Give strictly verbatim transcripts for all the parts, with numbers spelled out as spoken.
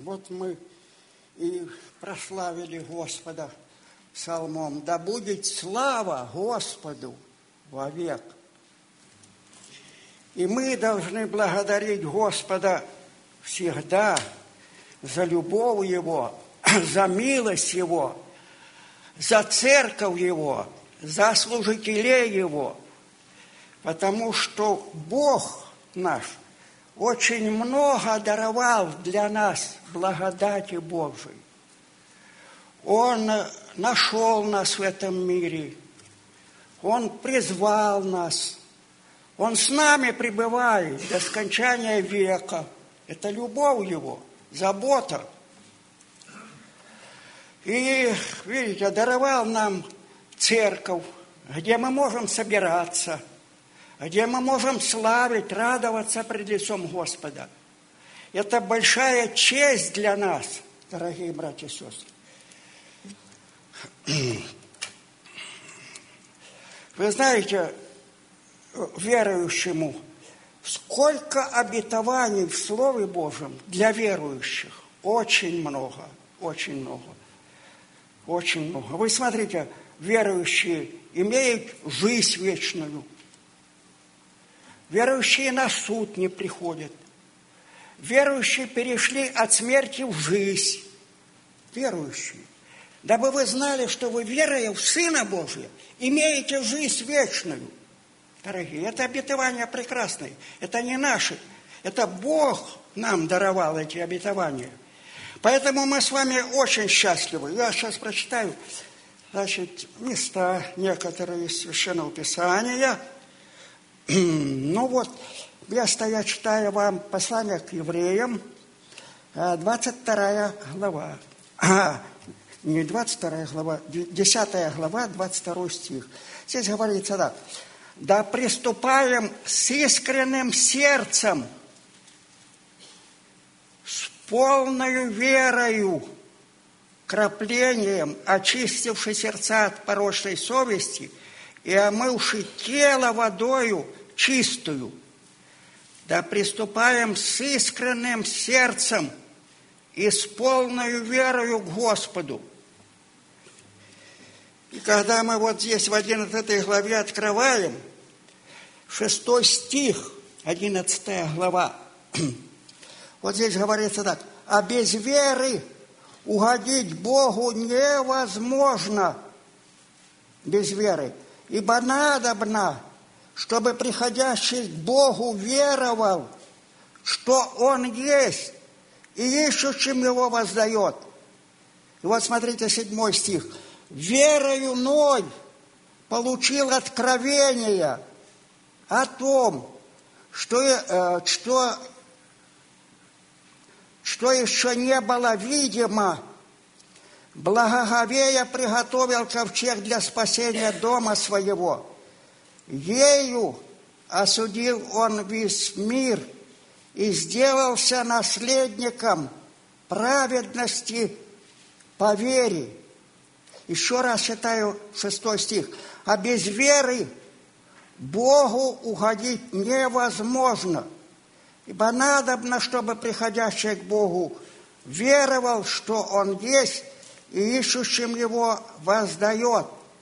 Вот мы и прославили Господа псалмом. Да будет слава Господу вовек. И мы должны благодарить Господа всегда за любовь Его, за милость Его, за церковь Его, за служителей Его. Потому что Бог наш очень много даровал для нас благодати Божией. Он нашел нас в этом мире. Он призвал нас. Он с нами пребывает до скончания века. Это любовь Его, забота. И, видите, даровал нам церковь, где мы можем собираться, где мы можем славить, радоваться пред лицом Господа. Это большая честь для нас, дорогие братья и сестры. Вы знаете, верующему, сколько обетований в Слове Божьем для верующих. Очень много, очень много, очень много. Вы смотрите, верующие имеют жизнь вечную. Верующие на суд не приходят. Верующие перешли от смерти в жизнь. Верующие. Дабы вы знали, что вы, веруя в Сына Божия, имеете жизнь вечную. Дорогие, это обетования прекрасные. Это не наши. Это Бог нам даровал эти обетования. Поэтому мы с вами очень счастливы. Я сейчас прочитаю, значит, места некоторые из Священного Писания. Ну вот, место я читаю вам послание к евреям, двадцать вторая глава. А, не двадцать вторая глава, десятая глава, двадцать второй стих. Здесь говорится так. Да приступаем с искренним сердцем, с полною верою, краплением, очистивши сердца от порочной совести и омывши тело водою чистую. Да приступаем с искренним сердцем и с полною верою к Господу. И когда мы вот здесь в одиннадцатой главе открываем, шестой стих, одиннадцатая глава, вот здесь говорится так: а без веры угодить Богу невозможно. Без веры. Ибо надобно, чтобы приходящий к Богу веровал, что Он есть, и ищущим Его воздает. И вот смотрите, седьмой стих. Верою Ной получил откровение о том, что, э, что, что еще не было видимо, благоговея приготовил ковчег для спасения дома своего. Ею осудил он весь мир и сделался наследником праведности по вере. Еще раз читаю шестой стих. А без веры Богу угодить невозможно, ибо надобно, чтобы приходящий к Богу веровал, что Он есть, и ищущим Его воздает.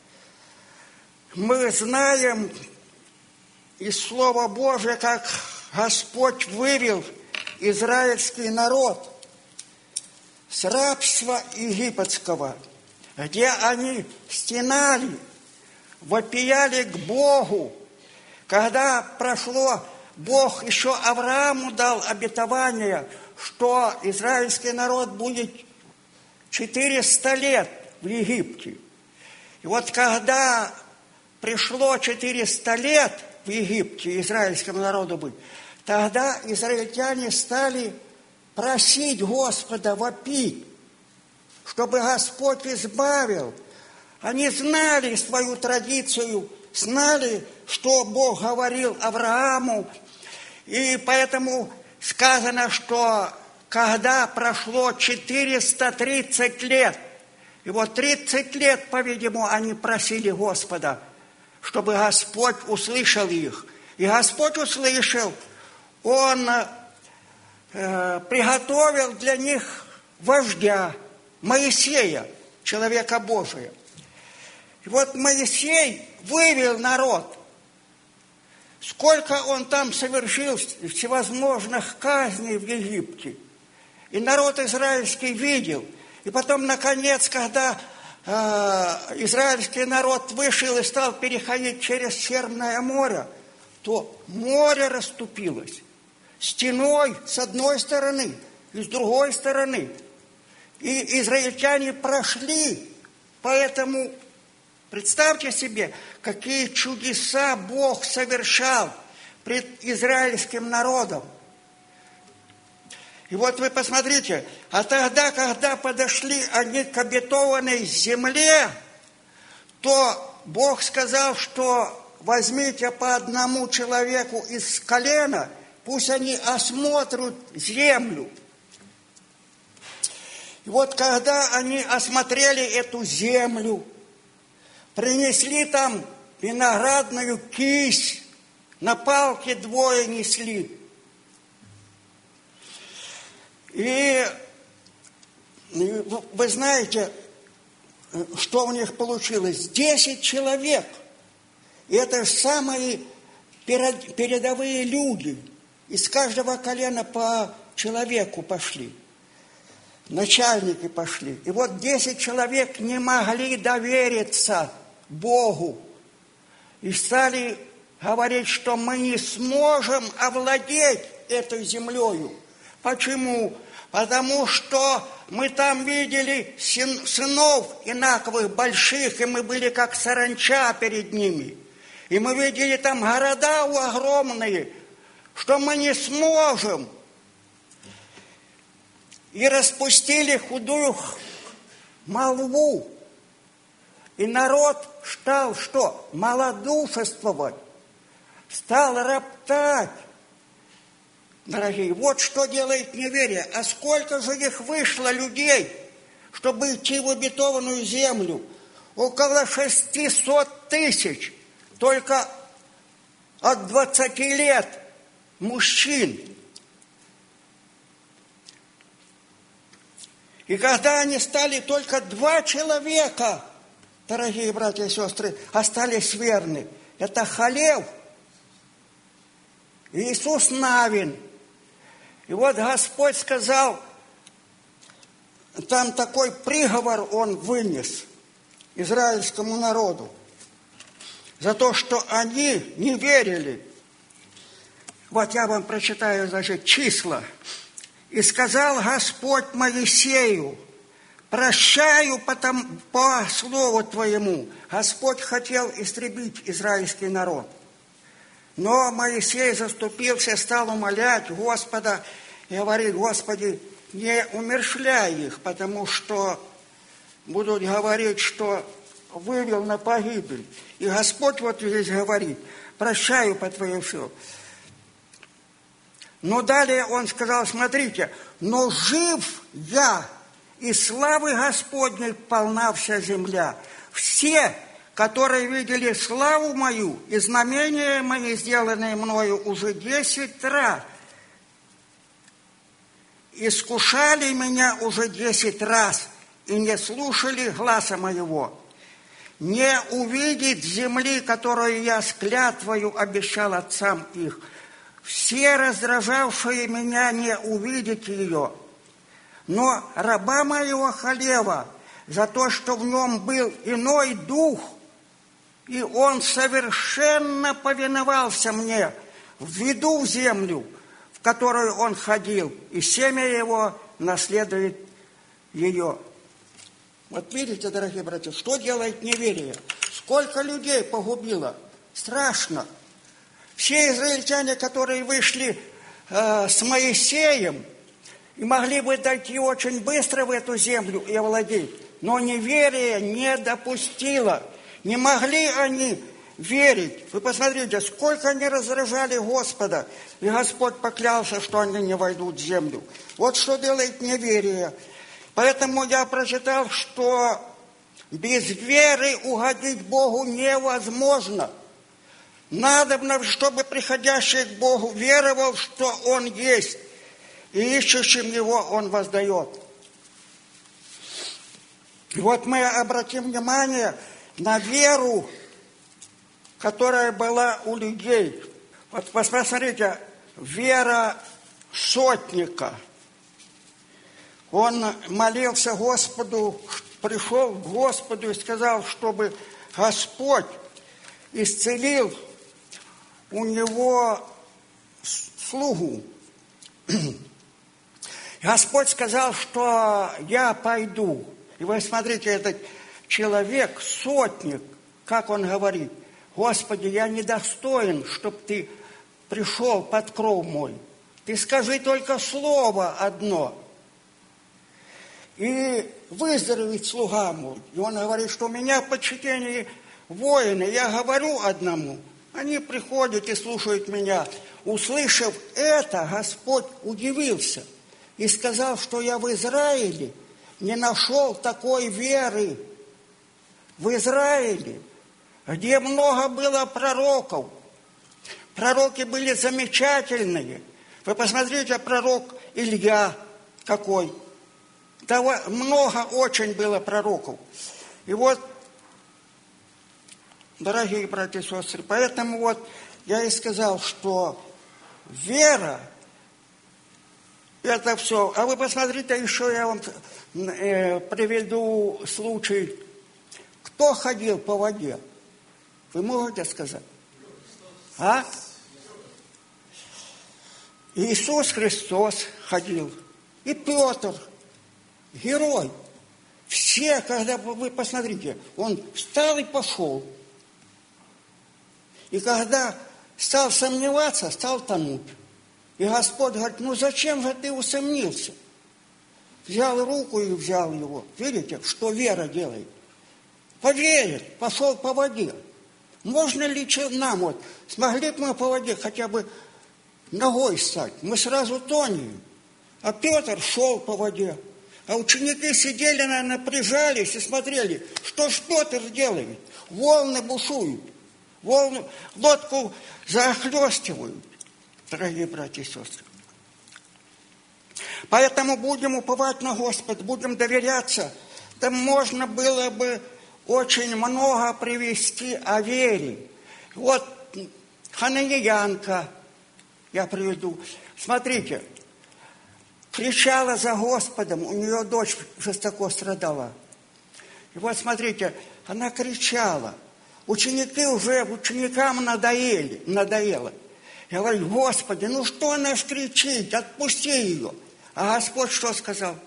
Мы знаем из Слова Божия, как Господь вывел израильский народ с рабства египетского, где они стенали, вопияли к Богу. Когда прошло, Бог еще Аврааму дал обетование, что израильский народ будет четыреста лет в Египте. И вот когда пришло четыреста лет в Египте израильскому народу быть, тогда израильтяне стали просить Господа, вопить, чтобы Господь избавил. Они знали свою традицию, знали, что Бог говорил Аврааму. И поэтому сказано, что когда прошло четыреста тридцать лет, и вот тридцать лет, по-видимому, они просили Господа, чтобы Господь услышал их. И Господь услышал, Он э, приготовил для них вождя Моисея, человека Божия. И вот Моисей вывел народ. Сколько он там совершил всевозможных казней в Египте. И народ израильский видел. И потом, наконец, когда э, израильский народ вышел и стал переходить через Черное море, то море расступилось стеной с одной стороны и с другой стороны. И израильтяне прошли. Поэтому представьте себе, какие чудеса Бог совершал пред израильским народом. И вот вы посмотрите, а тогда, когда подошли они к обетованной земле, то Бог сказал, что возьмите по одному человеку из колена, пусть они осмотрят землю. И вот когда они осмотрели эту землю, принесли там виноградную кисть, на палке двое несли. И вы знаете, что у них получилось? Десять человек. И это самые передовые люди. Из каждого колена по человеку пошли. Начальники пошли. И вот десять человек не могли довериться Богу. И стали говорить, что мы не сможем овладеть этой землею. Почему? Потому что мы там видели сынов инаковых, больших, и мы были как саранча перед ними. И мы видели там города огромные, что мы не сможем. И распустили худую молву. И народ стал что? Малодушествовать. Стал роптать. Дорогие, вот что делает неверие. А сколько же их вышло людей, чтобы идти в обетованную землю? Около шестисот тысяч. Только от двадцати лет мужчин. И когда они стали только два человека, дорогие братья и сестры, остались верны. Это Халев и Иисус Навин. И вот Господь сказал, там такой приговор Он вынес израильскому народу за то, что они не верили. Вот я вам прочитаю, значит, числа. «И сказал Господь Моисею, прощаю потом, по слову Твоему». Господь хотел истребить израильский народ. Но Моисей заступился, стал умолять Господа и говорит: Господи, не умерщвляй их, потому что будут говорить, что вывел на погибель. И Господь вот здесь говорит: прощаю по Твоему слову. Но далее Он сказал: смотрите, но жив я, и славы Господней полна вся земля. Все, которые видели славу мою и знамения мои, сделанные мною уже десять раз, искушали меня уже десять раз и не слушали гласа моего. Не увидеть земли, которую я с клятвою обещал отцам их. Все раздражавшие меня не увидят ее. Но раба моего Халева за то, что в нем был иной дух, и он совершенно повиновался мне, введу в землю, в которую он ходил, и семя его наследует ее. Вот видите, дорогие братья, что делает неверие? Сколько людей погубило? Страшно. Все израильтяне, которые вышли э, с Моисеем, и могли бы дойти очень быстро в эту землю и овладеть, но неверие не допустило. Не могли они верить. Вы посмотрите, сколько они раздражали Господа, и Господь поклялся, что они не войдут в землю. Вот что делает неверие. Поэтому я прочитал, что без веры угодить Богу невозможно. Надобно, чтобы приходящий к Богу веровал, что Он есть, и ищущим Его Он воздает. И вот мы обратим внимание на веру, которая была у людей. Вот посмотрите, вера сотника. Он молился Господу, пришел к Господу и сказал, чтобы Господь исцелил у него слугу. Господь сказал, что я пойду. И вы смотрите, этот человек, сотник, как он говорит: Господи, я недостоин, чтобы ты пришел под кров мой. Ты скажи только слово одно, и выздоровеет слуга мой. И он говорит, что у меня в подчинении воины, я говорю одному, они приходят и слушают меня. Услышав это, Господь удивился и сказал, что я в Израиле не нашел такой веры. В Израиле, где много было пророков, пророки были замечательные. Вы посмотрите, пророк Илья какой. Того, много очень было пророков. И вот, дорогие братья и сестры, поэтому вот я и сказал, что вера – это все. А вы посмотрите, еще я вам э, приведу случай. Кто ходил по воде? Вы можете сказать? А? Иисус Христос ходил. И Петр, герой. Все, когда вы посмотрите, он встал и пошел. И когда стал сомневаться, стал тонуть. И Господь говорит, ну зачем же ты усомнился? Взял руку и взял его. Видите, что вера делает? Поверит, пошел по воде. Можно ли нам, вот, смогли бы мы по воде хотя бы ногой стать? Мы сразу тонем. А Петр шел по воде. А ученики сидели, наверное, прижались и смотрели, что ж Петр делает. Волны бушуют, волны, лодку захлестывают, дорогие братья и сестры. Поэтому будем уповать на Господа, будем доверяться. Там можно было бы очень много привести о вере. Вот хананиянка, я приведу. Смотрите, кричала за Господом, у нее дочь жестоко страдала. И вот смотрите, она кричала. Ученики уже, ученикам надоели, надоело. Я говорю, Господи, ну что она ж кричит, отпусти ее. А Господь что сказал?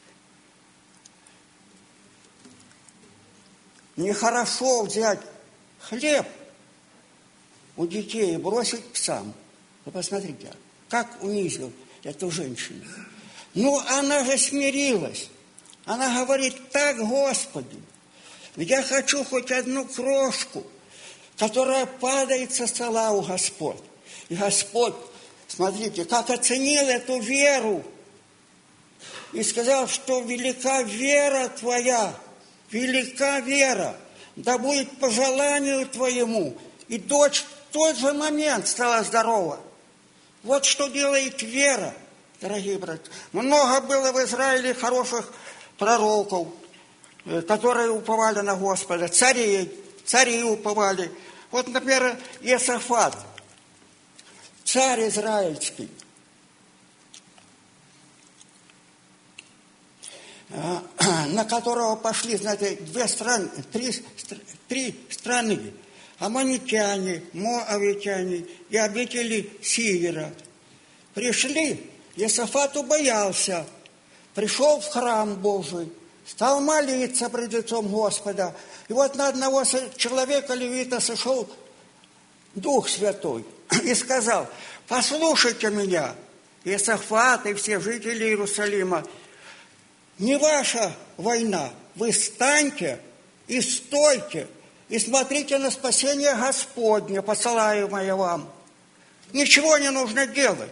Нехорошо взять хлеб у детей и бросить псам. Вы посмотрите, как унизил эту женщину. Ну, она же смирилась. Она говорит, так, Господи, я хочу хоть одну крошку, которая падает со стола у Господь. И Господь, смотрите, как оценил эту веру. И сказал, что велика вера твоя, велика вера, да будет по желанию твоему. И дочь в тот же момент стала здорова. Вот что делает вера, дорогие братья. Много было в Израиле хороших пророков, которые уповали на Господа, царей, цари уповали. Вот, например, Иосафат, царь израильский. На которого пошли, знаете, две страны, три, три страны. Аммонитяне, моавитяне и обители Сиера. Пришли, Иосафат убоялся, пришел в храм Божий, стал молиться пред лицом Господа. И вот на одного человека, левита, сошел Дух Святой и сказал, послушайте меня, Иосафат и все жители Иерусалима, не ваша война, вы встаньте и стойте, и смотрите на спасение Господне, посылаемое вам. Ничего не нужно делать.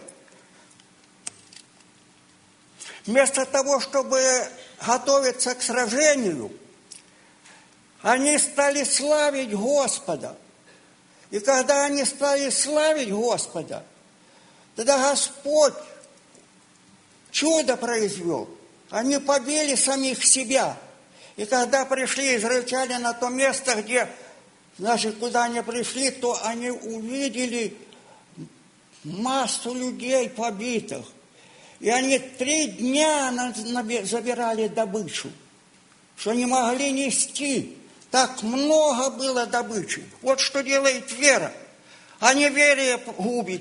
Вместо того, чтобы готовиться к сражению, они стали славить Господа. И когда они стали славить Господа, тогда Господь чудо произвел. Они побили самих себя. И когда пришли израильтяне на то место, где, значит, куда они пришли, то они увидели массу людей побитых. И они три дня забирали добычу, что не могли нести. Так много было добычи. Вот что делает вера. А неверие губит.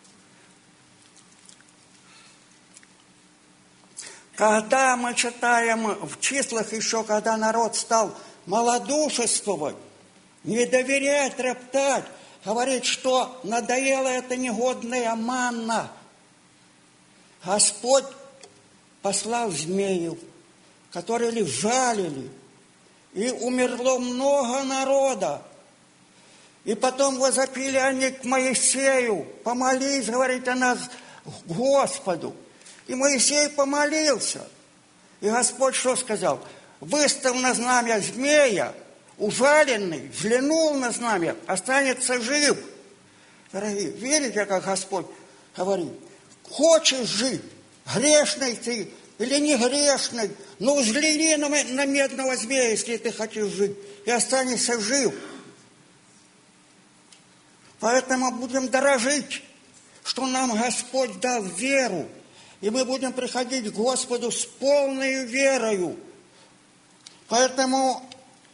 Когда мы читаем в числах еще, когда народ стал малодушествовать, не доверять, роптать, говорит, что надоела эта негодная манна, Господь послал змеев, которые жалили, и умерло много народа. И потом возопили они к Моисею: помолись, говорит, о нас Господу. И Моисей помолился. И Господь что сказал? Выставь на знамя змея, ужаленный, взглянул на знамя, останется жив. Дорогие, верите, как Господь говорит? Хочешь жить, грешный ты или не грешный, но взгляни на, на медного змея, если ты хочешь жить, и останешься жив. Поэтому будем дорожить, что нам Господь дал веру, и мы будем приходить к Господу с полной верою. Поэтому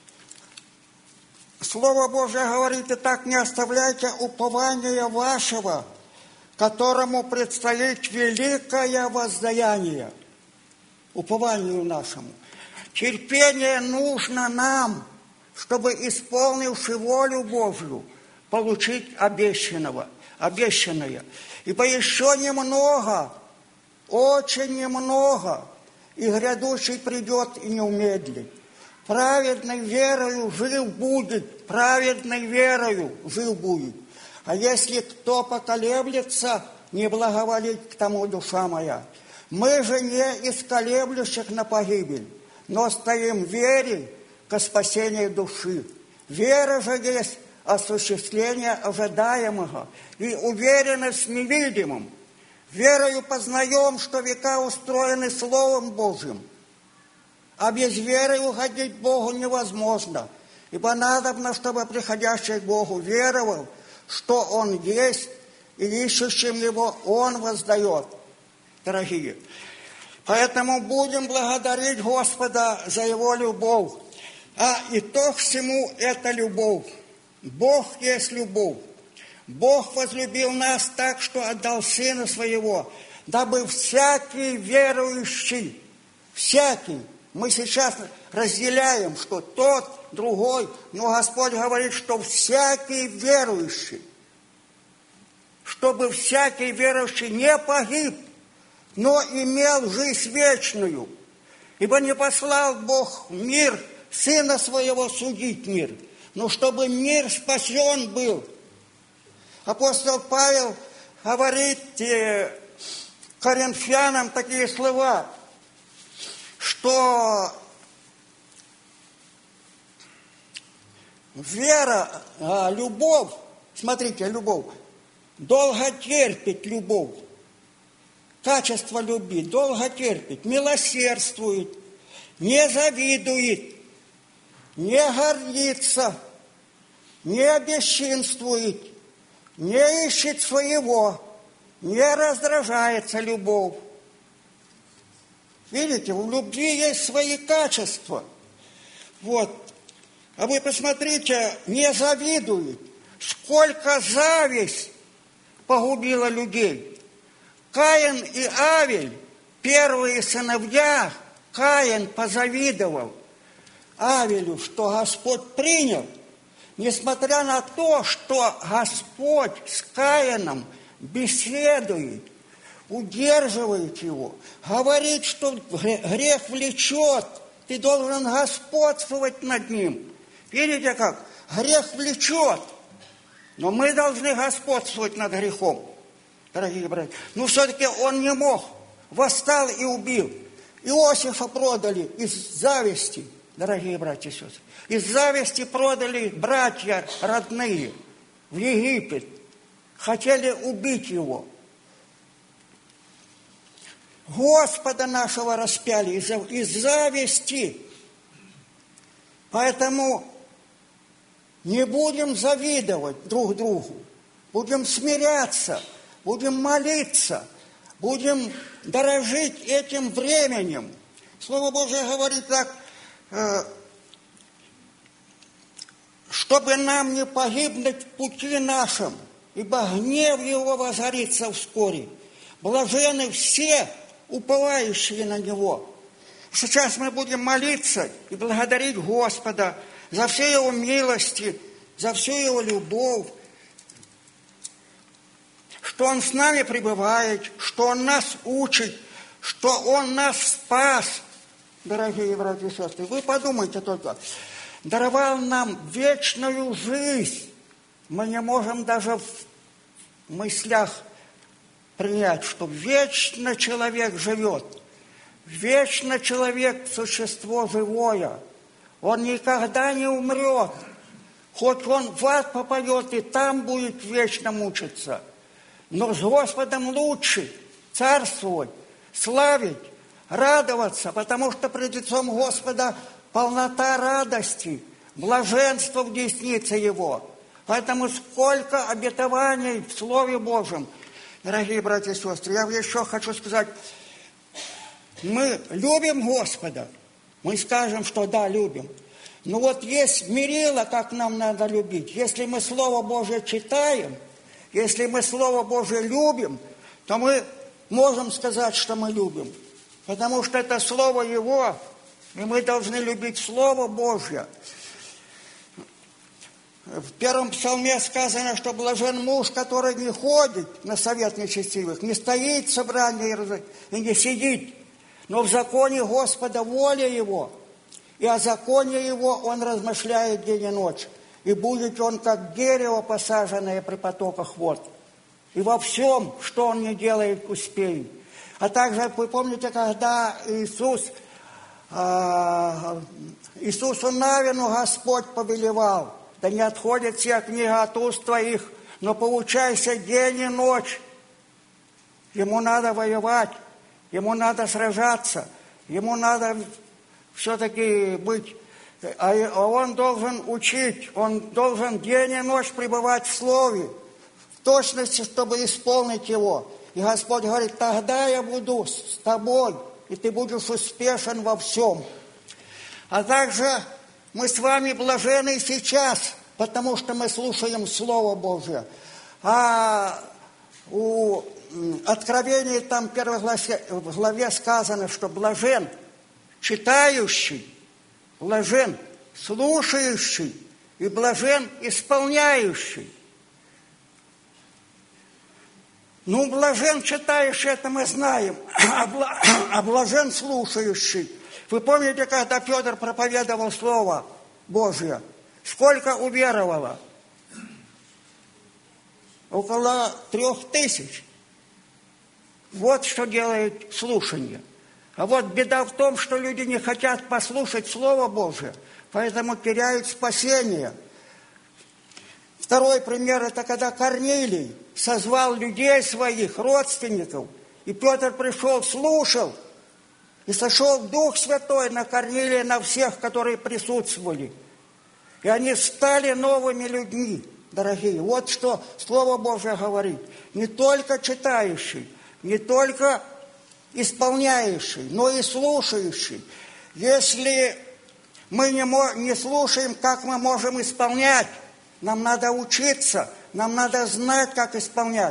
Слово Божие говорит: и так не оставляйте упования вашего, которому предстоит великое воздаяние. Упованию нашему. Терпение нужно нам, чтобы, исполнивши волю Божью, получить обещанного, обещанное. Ибо еще немного, очень немного, и грядущий придет и не умедлит. Праведной верою жив будет, праведной верою жив будет. А если кто поколеблется, не благоволит к тому душа моя. Мы же не из колеблющих на погибель, но стоим в вере ко спасению души. Вера же есть осуществление ожидаемого и уверенность в невидимом. Верою познаем, что века устроены Словом Божьим, а без веры угодить Богу невозможно, ибо надобно, чтобы приходящий к Богу веровал, что Он есть, и ищущим Его Он воздает. Дорогие, поэтому будем благодарить Господа за Его любовь. А итог всему – это любовь. Бог есть любовь. Бог возлюбил нас так, что отдал Сына Своего, дабы всякий верующий, всякий, мы сейчас разделяем, что тот, другой, но Господь говорит, что всякий верующий, чтобы всякий верующий не погиб, но имел жизнь вечную. Ибо не послал Бог в мир Сына Своего судить мир, но чтобы мир спасен был. Апостол Павел говорит э, коринфянам такие слова, что вера, а, любовь, смотрите, любовь, долго терпит любовь, качество любви, долго терпит, милосердствует, не завидует, не гордится, не бесчинствует, не ищет своего, не раздражается любовь. Видите, в любви есть свои качества. Вот. А вы посмотрите, не завидует. Сколько зависть погубила людей. Каин и Авель, первые сыновья, Каин позавидовал Авелю, что Господь принял, несмотря на то, что Господь с Каином беседует, удерживает его, говорит, что грех влечет, ты должен господствовать над ним. Видите как? Грех влечет, но мы должны господствовать над грехом, дорогие братья. Но все-таки он не мог, восстал и убил. Иосифа продали из зависти, дорогие братья и сестры. Из зависти продали братья родные в Египет. Хотели убить его. Господа нашего распяли из, из зависти. Поэтому не будем завидовать друг другу, будем смиряться, будем молиться, будем дорожить этим временем. Слово Божие говорит так, чтобы нам не погибнуть в пути нашем, ибо гнев его возгорится вскоре. Блаженны все, уповающие на него. Сейчас мы будем молиться и благодарить Господа за все Его милости, за всю Его любовь, что Он с нами пребывает, что Он нас учит, что Он нас спас. Дорогие братья и сестры, вы подумайте только, даровал нам вечную жизнь. Мы не можем даже в мыслях принять, что вечно человек живет. Вечно человек – существо живое. Он никогда не умрет. Хоть он в ад попадет, и там будет вечно мучиться. Но с Господом лучше царствовать, славить, радоваться, потому что пред лицом Господа полнота радости, блаженство в деснице Его. Поэтому сколько обетований в Слове Божьем. Дорогие братья и сестры, я еще хочу сказать, мы любим Господа, мы скажем, что да, любим. Но вот есть мерило, как нам надо любить. Если мы Слово Божие читаем, если мы Слово Божие любим, то мы можем сказать, что мы любим. Потому что это Слово Его, и мы должны любить Слово Божье. В первом псалме сказано, что блажен муж, который не ходит на совет нечестивых, не стоит в собрании и не сидит, но в законе Господа воля его, и о законе его он размышляет день и ночь. И будет он, как дерево, посаженное при потоках вод. И во всем, что он не делает, успеет. А также, вы помните, когда Иисус, Иисусу Навину Господь повелевал, да не отходит вся книга от уст твоих, но поучайся день и ночь. Ему надо воевать, ему надо сражаться, ему надо все-таки быть, а он должен учить, он должен день и ночь пребывать в Слове, в точности, чтобы исполнить его. И Господь говорит, тогда я буду с тобой, и ты будешь успешен во всем. А также мы с вами блажены сейчас, потому что мы слушаем Слово Божие. А у Откровения там в первой главе, в главе сказано, что блажен читающий, блажен слушающий и блажен исполняющий. Ну, блажен читающий, это мы знаем, а блажен слушающий. Вы помните, когда Петр проповедовал Слово Божие? Сколько уверовало? Около трех тысяч. Вот что делает слушание. А вот беда в том, что люди не хотят послушать Слово Божие, поэтому теряют спасение. Второй пример – это когда Корнилий созвал людей своих, родственников, и Петр пришел, слушал, и сошел Дух Святой на Корнилия, на всех, которые присутствовали. И они стали новыми людьми, дорогие. Вот что Слово Божие говорит. Не только читающий, не только исполняющий, но и слушающий. Если мы не, не слушаем, как мы можем исполнять, нам надо учиться, нам надо знать, как исполнять.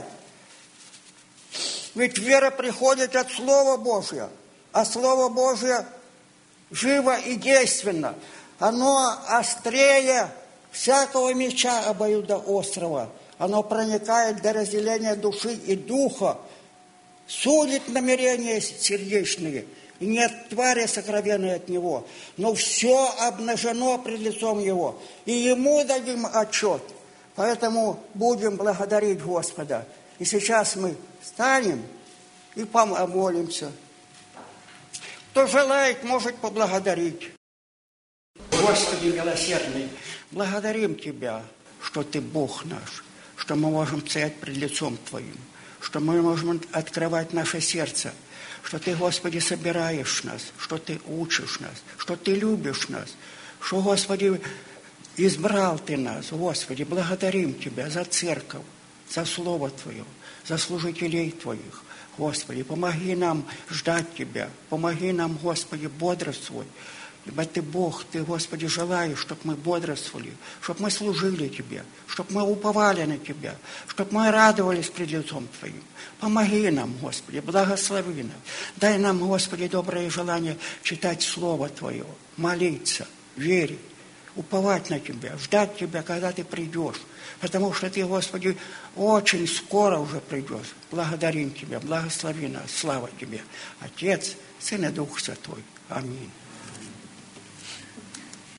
Ведь вера приходит от Слова Божия, а Слово Божие живо и действенно. Оно острее всякого меча обоюдоострого. Оно проникает до разделения души и духа, судит намерения сердечные, и нет твари сокровенной от Него. Но все обнажено пред лицом Его, и Ему дадим отчет. Поэтому будем благодарить Господа. И сейчас мы встанем и помолимся. Кто желает, может поблагодарить. Господи милосердный, благодарим Тебя, что Ты Бог наш, что мы можем стоять пред лицом Твоим, что мы можем открывать наше сердце, что Ты, Господи, собираешь нас, что Ты учишь нас, что Ты любишь нас, что, Господи, избрал Ты нас, Господи, благодарим Тебя за церковь, за Слово Твое, за служителей Твоих. Господи, помоги нам ждать Тебя, помоги нам, Господи, бодрствовать. Ибо Ты Бог, Ты, Господи, желаешь, чтобы мы бодрствовали, чтобы мы служили Тебе, чтобы мы уповали на Тебя, чтобы мы радовались пред лицом Твоим. Помоги нам, Господи, благослови нас. Дай нам, Господи, доброе желание читать Слово Твое, молиться, верить, уповать на Тебя, ждать Тебя, когда Ты придешь. Потому что Ты, Господи, очень скоро уже придешь. Благодарим Тебя, благослови нас, слава Тебе. Отец, Сын и Дух Святой. Аминь.